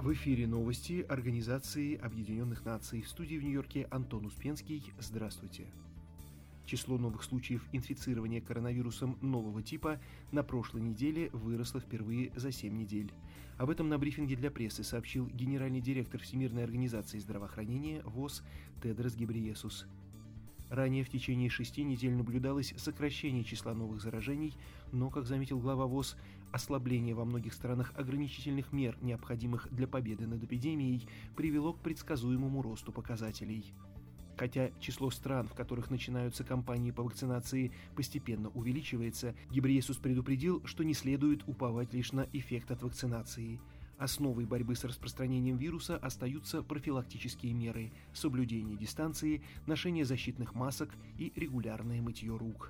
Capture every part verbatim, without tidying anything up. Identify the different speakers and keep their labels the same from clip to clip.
Speaker 1: В эфире новости Организации Объединенных Наций. В студии в Нью-Йорке Антон Успенский. Здравствуйте. Число новых случаев инфицирования коронавирусом нового типа на прошлой неделе выросло впервые за семь недель. Об этом на брифинге для прессы сообщил генеральный директор Всемирной организации здравоохранения ВОЗ Тедрос Гебрейесус. Ранее в течение шести недель наблюдалось сокращение числа новых заражений, но, как заметил глава ВОЗ, ослабление во многих странах ограничительных мер, необходимых для победы над эпидемией, привело к предсказуемому росту показателей. Хотя число стран, в которых начинаются кампании по вакцинации, постепенно увеличивается, Гебрейесус предупредил, что не следует уповать лишь на эффект от вакцинации. Основой борьбы с распространением вируса остаются профилактические меры, соблюдение дистанции, ношение защитных масок и регулярное мытье рук.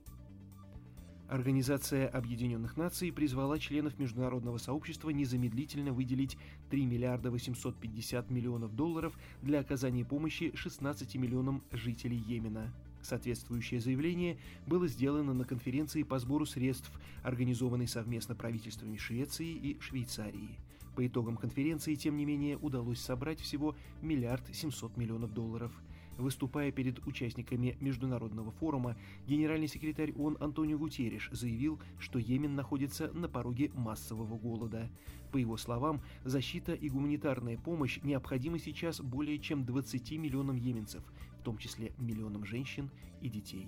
Speaker 1: Организация Объединенных Наций призвала членов международного сообщества незамедлительно выделить три миллиарда восемьсот пятьдесят миллионов долларов для оказания помощи шестнадцати миллионам жителей Йемена. Соответствующее заявление было сделано на конференции по сбору средств, организованной совместно правительствами Швеции и Швейцарии. По итогам конференции, тем не менее, удалось собрать всего миллиард семьсот миллионов долларов. Выступая перед участниками международного форума, генеральный секретарь ООН Антонио Гутерриш заявил, что Йемен находится на пороге массового голода. По его словам, защита и гуманитарная помощь необходимы сейчас более чем двадцати миллионам йеменцев, в том числе миллионам женщин и детей.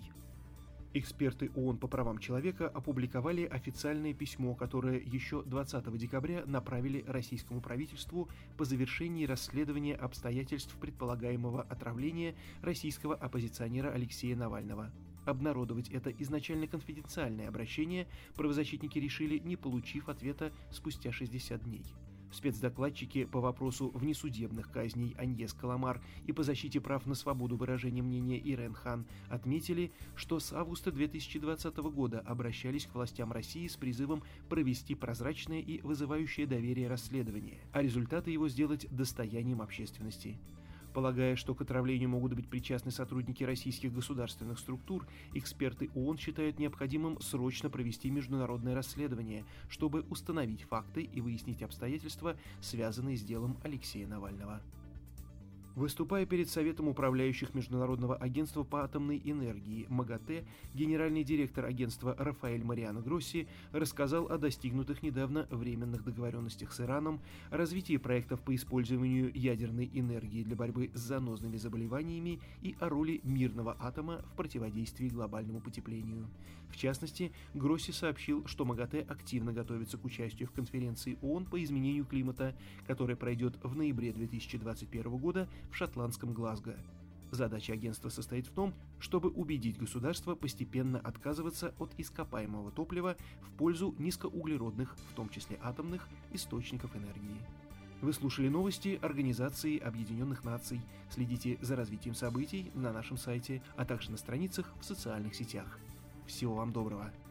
Speaker 1: Эксперты ООН по правам человека опубликовали официальное письмо, которое еще двадцатого декабря направили российскому правительству по завершении расследования обстоятельств предполагаемого отравления российского оппозиционера Алексея Навального. Обнародовать это изначально конфиденциальное обращение правозащитники решили, не получив ответа спустя шестьдесят дней. Спецдокладчики по вопросу внесудебных казней Аньес Каламар и по защите прав на свободу выражения мнения Ирен Хан отметили, что с августа две тысячи двадцатого года обращались к властям России с призывом провести прозрачное и вызывающее доверие расследование, а результаты его сделать достоянием общественности. Полагая, что к отравлению могут быть причастны сотрудники российских государственных структур, эксперты ООН считают необходимым срочно провести международное расследование, чтобы установить факты и выяснить обстоятельства, связанные с делом Алексея Навального. Выступая перед Советом управляющих Международного агентства по атомной энергии МАГАТЭ, генеральный директор агентства Рафаэль Мариано Гросси рассказал о достигнутых недавно временных договоренностях с Ираном, о развитии проектов по использованию ядерной энергии для борьбы с занозными заболеваниями и о роли мирного атома в противодействии глобальному потеплению. В частности, Гросси сообщил, что МАГАТЭ активно готовится к участию в конференции ООН по изменению климата, которая пройдет в ноябре две тысячи двадцать первого года в шотландском Глазго. Задача агентства состоит в том, чтобы убедить государства постепенно отказываться от ископаемого топлива в пользу низкоуглеродных, в том числе атомных, источников энергии. Вы слушали новости Организации Объединенных Наций. Следите за развитием событий на нашем сайте, а также на страницах в социальных сетях. Всего вам доброго!